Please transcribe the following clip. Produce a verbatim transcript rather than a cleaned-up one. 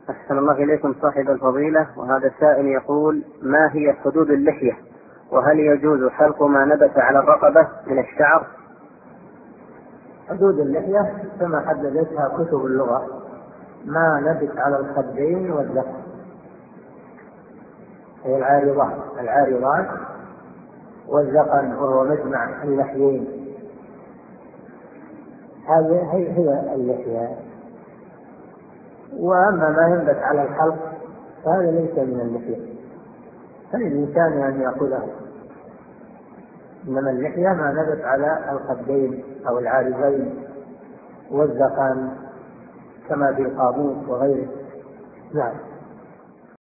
أحسن الله إليكم صاحب الفضيلة. وهذا السائل يقول: ما هي حدود اللحية؟ وهل يجوز حلق ما نبت على الرقبة من الشعر؟ حدود اللحية كما حددتها كتب اللغة: ما نبت على الخدين والذقن، هي العارضات العارضات والذقن وهو مجمع اللحيين، هذه هي اللحية. وأما ما ينبت على الحلق فهذا ليس من اللحية، فالإنسان أن يأخذه، إنما اللحية ما نبت على الخدين أو العارضين والذقن كما في القاموس وغيره. نعم.